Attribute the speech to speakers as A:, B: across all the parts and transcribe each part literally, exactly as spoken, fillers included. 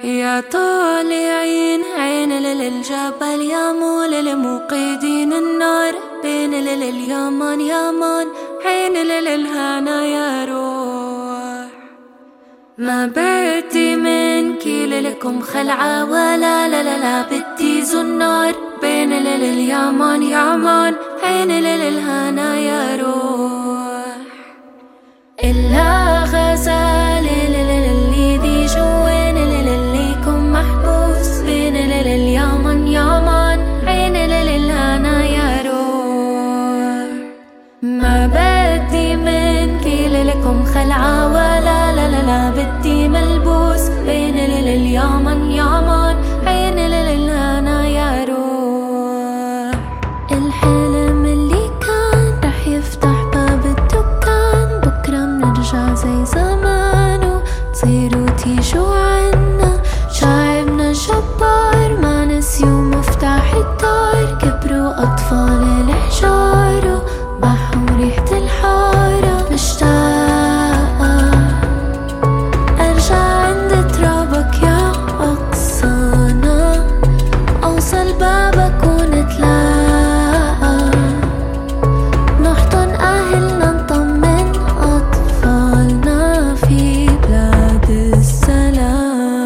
A: يا طالعين عين للجبل يا مول الموقدين النار بين لليمن يمن عين للهنا يا روح. ما بدي منكي للكم خلعة ولا لا لا لا بدي زنار بين لليمن يمن عين للهنا يا روح. إلا غزالي للي دي جوين لليكم محبوس بين لليمن يمن عين للهنا يا روح. ما بدي منكي للكم خلعة ولا لا لا لا بدي ملبوس بين لليمن يمن عين للهنا يا روح. الحلم اللي كان رح يفتح باب الدكان بكرة منرجع زي زمان وتصيروا تيجوا عنا. شعبنا جبار ما نسيوا مفتاح الدار كبروا أطفال الحجار وبحوا ريحة الحارة. مشتاقة أرجع عند ترابك يا أقصانا أوصل بابك ونتلاقى نحضن أهلنا نطمن أطفالنا في بلاد السلام.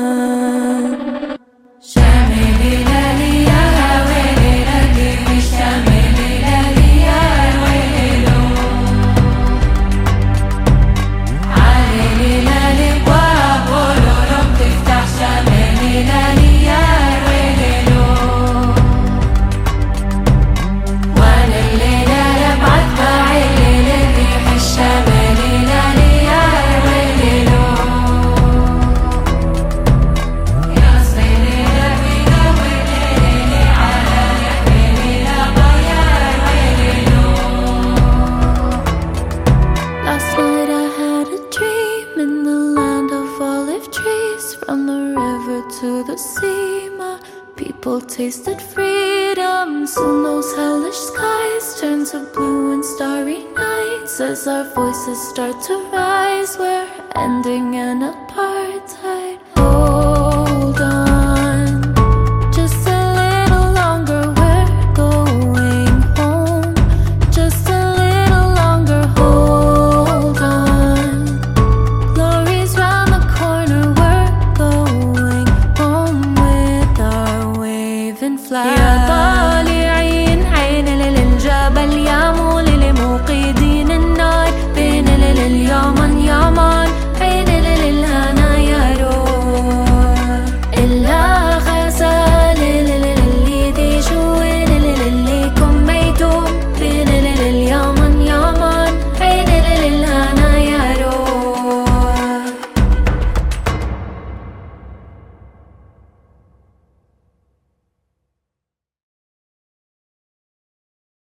A: شاملي لالي يا ويلي لالي مش شاملي لالي يا ويلو علي لالي وابولو رب تفتح شاملي لالي يا ويلو وانا الليلة لبعت بعيلي للريح الشاملي لالي يا ويلو يا صيلي لبينا ويلي على يحملي لبا يا ويلو. Last night I had a dream in the land of olive trees. From the river to the sea my people tasted freedom. Soon those hellish skies turn to blue and starry nights as our voices start to rise. We're ending an apartheid